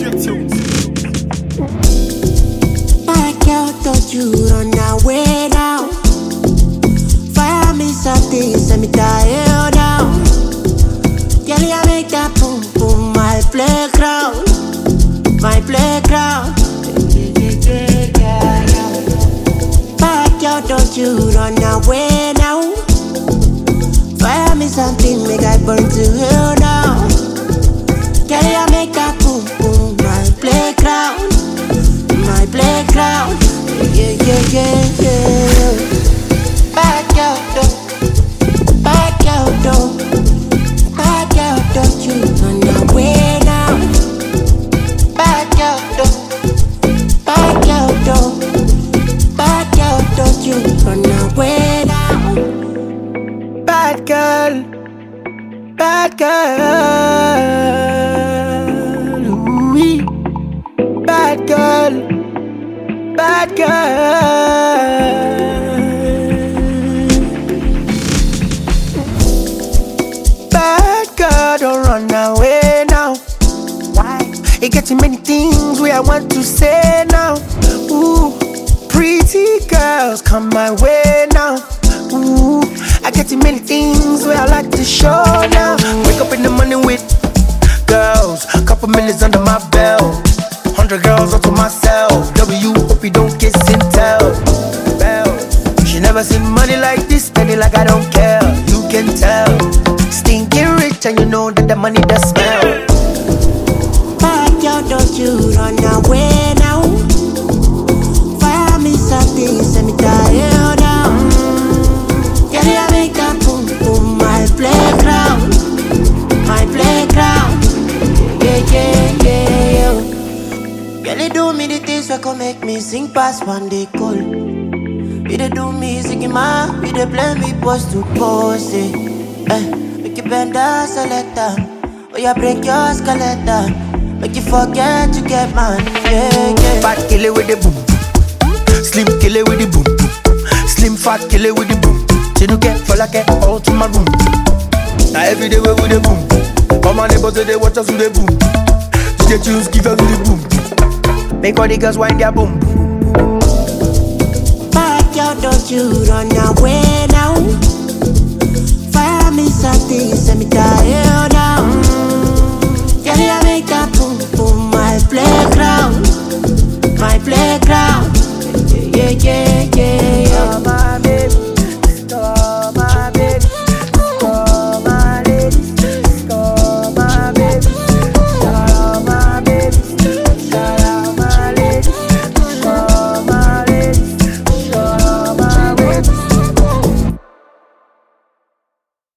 Back out, don't you run away now. Fire me something, send me tired now. Girl, you make that boom boom my playground, my playground. Back out, don't you run away now. Fire me something, make I burn to hell now. Girl, you make that boom boom my playground, my playground. Yeah, yeah, yeah, yeah. Back out, though. Back out, though. Back out, don't you run away now. Back out, though. Back out, though. Back out, don't you run away now. Bad girl, bad girl, ooh-wee. Bad girl, bad girl. Bad girl, don't run away now. Why? It getting many things where I want to say now. Ooh, pretty girls come my way now. Ooh, I getting many things where I like to show now. Wake up in the morning with girls, couple minutes under my belt. 100 girls onto myself. W, hope you don't kiss and tell. Bell, she never seen money like this, spend it like I don't care. You can tell, stinking rich and you know that the money does smell. Back out, don't you run away now. Fire me something, send me tired now. Girl, you make that boom boom my playground, my playground. Yeah, yeah, yeah, yeah. Girl, you do me the things that can make me sing past one day cold. You dey do me singing ma, you dey play me post to post it. Make you bend down, selector. Oh, you break your skeleton. Make you forget to get man. Yeah, yeah. Fat kill it with the boom, slim kill it with the boom, slim fat kill it with the boom. She don't get for like all to my room. Now every day we with the boom. All my neighbors they watch us with the boom. DJ tunes give us with the boom. Make all the girls wind their boom. Back out, don't you run away now. Fire me something, send me tired now. Girl, you make that boom boom